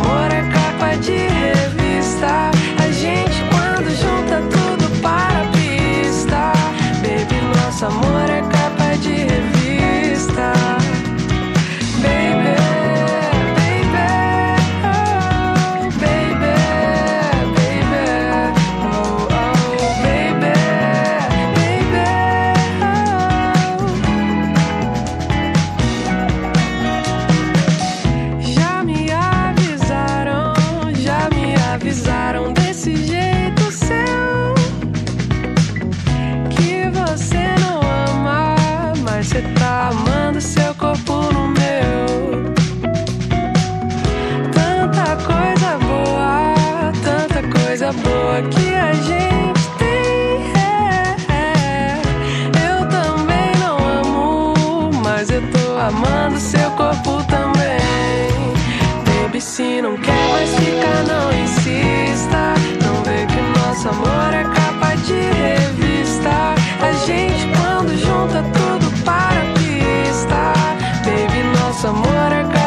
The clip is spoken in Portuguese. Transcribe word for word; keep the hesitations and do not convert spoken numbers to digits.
amor é capa de revista. A gente quando junta tudo para a pista. Baby, nosso amor é capa de revista. Baby, baby, oh, baby, baby, oh, oh, baby, baby, oh. Já me avisaram, já me avisaram desse jeito seu, que você não ama, mas você tá amando seu corpo no meu. Tanta coisa boa, tanta coisa boa que a gente tem. É, é. Eu também não amo, mas eu tô amando seu corpo também. Baby, se não quer mais ficar, não insista. Não vê que o nosso amor é capa de revista. A gente quando junta tudo para a pista. Baby, nosso amor é capa